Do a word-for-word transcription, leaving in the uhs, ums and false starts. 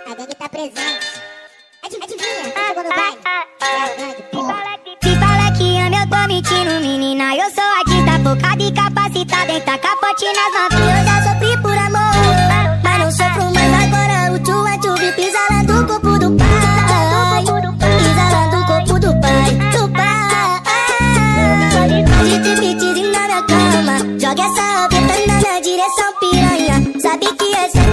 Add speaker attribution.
Speaker 1: A gangue tá presente. Adivinha, quem chegou no baile? É a gangue, porra.
Speaker 2: Se fala que ama, eu tô mentindo, menina. Eu sou artista focada e capacitada em tacar pote nas novinhas. Eu já sofri por amor, mas não sofro mais agora. O tchu é tchu, vi pisa lá do corpo do pai. Pisa lá do corpo do pai, do pai. Pode ter pedido na minha cama. Joga essa beta na direção piranha. Sabe que essa